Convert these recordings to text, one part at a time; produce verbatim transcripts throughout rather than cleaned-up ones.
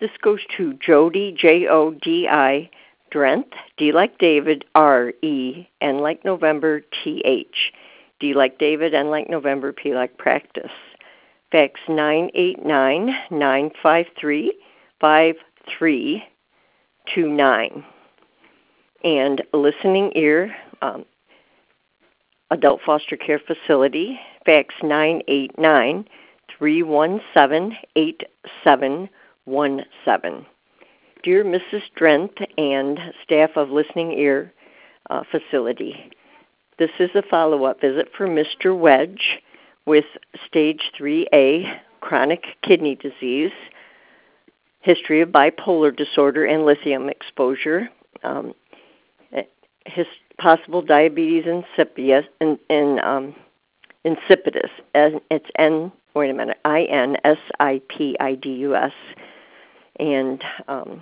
This goes to Jody, J O D I, Drenth, D like David, R E, N like November, T H, D like David, N like November, P like Practice. Fax nine eight nine, nine five three, five three two nine. And Listening Ear, um, Adult Foster Care Facility, fax nine eight nine, three one seven, eight seven one seven. Dear Missus Drenth and staff of Listening Ear uh, Facility, this is a follow-up visit for Mister Wedge with Stage three A, chronic kidney disease, history of bipolar disorder and lithium exposure, um, his possible diabetes insipidus, in, in, um, insipidus, and it's N, wait a minute, I N S I P I D U S, and um,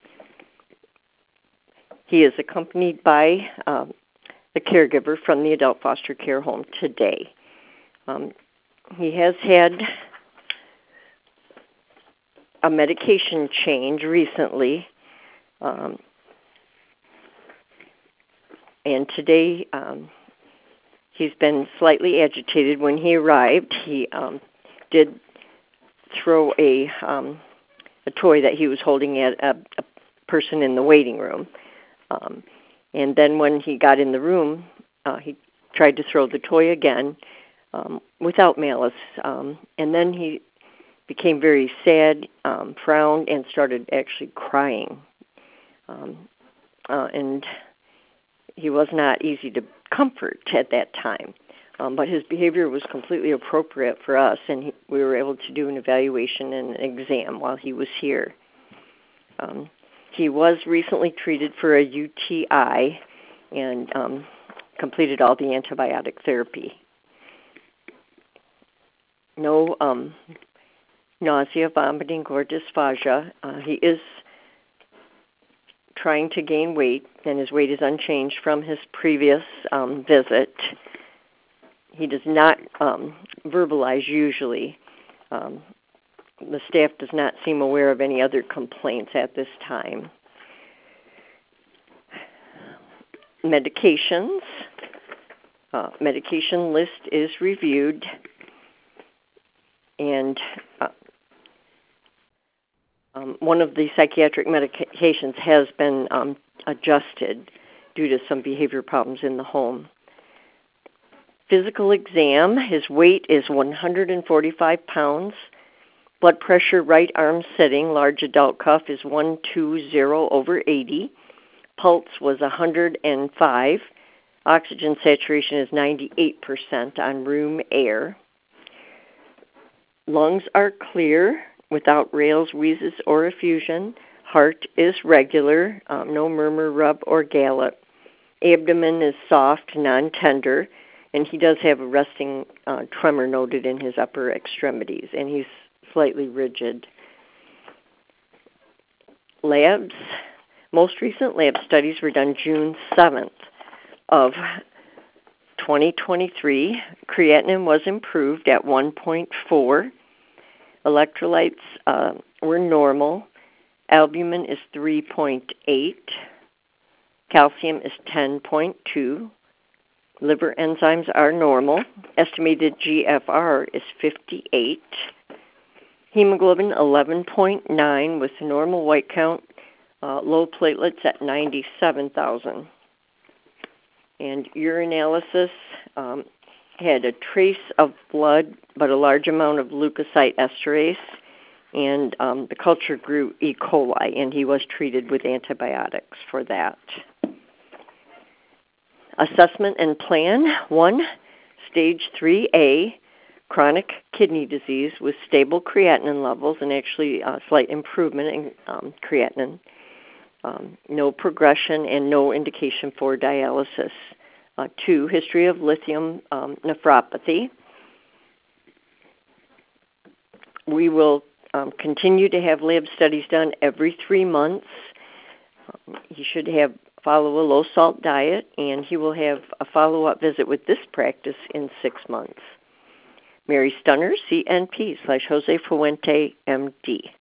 he is accompanied by um, a caregiver from the adult foster care home today. Um, he has had a medication change recently, um, and today um, he's been slightly agitated. When he arrived, he um, did throw a um, a toy that he was holding at a, a person in the waiting room. Um, and then when he got in the room, uh, he tried to throw the toy again um, without malice. Um, and then he became very sad, um, frowned, and started actually crying. Um, uh, and he was not easy to comfort at that time. Um, but his behavior was completely appropriate for us, and he, we were able to do an evaluation and an exam while he was here. Um, he was recently treated for a U T I and um, completed all the antibiotic therapy. No um, nausea, vomiting, or dysphagia. Uh, he is trying to gain weight, and his weight is unchanged from his previous um, visit. He does not um, verbalize usually. Um, the staff does not seem aware of any other complaints at this time. Medications. Uh, medication list is reviewed, and uh, um, one of the psychiatric medications has been um, adjusted due to some behavior problems in the home. Physical exam, his weight is one hundred forty-five pounds. Blood pressure, right arm sitting, large adult cuff is one twenty over eighty. Pulse was one hundred five. Oxygen saturation is ninety-eight percent on room air. Lungs are clear without rales, wheezes, or effusion. Heart is regular, um, no murmur, rub, or gallop. Abdomen is soft, non-tender. And he does have a resting uh, tremor noted in his upper extremities, and he's slightly rigid. Labs. Most recent lab studies were done June seventh of twenty twenty-three. Creatinine was improved at one point four. Electrolytes uh, were normal. Albumin is three point eight. Calcium is ten point two. Liver enzymes are normal. Estimated G F R is fifty-eight. Hemoglobin eleven point nine with normal white count, uh, low platelets at ninety-seven thousand. And urinalysis um, had a trace of blood, but a large amount of leukocyte esterase. And um, the culture grew E. coli, and he was treated with antibiotics for that. Assessment and plan. One, stage three A, chronic kidney disease with stable creatinine levels and actually a slight improvement in um, creatinine. Um, no progression and no indication for dialysis. Uh, two, history of lithium um, nephropathy. We will um, continue to have lab studies done every three months. Um, he should have follow a low-salt diet, and he will have a follow-up visit with this practice in six months. Mary Stunner, C N P slash Jose Fuente, M D.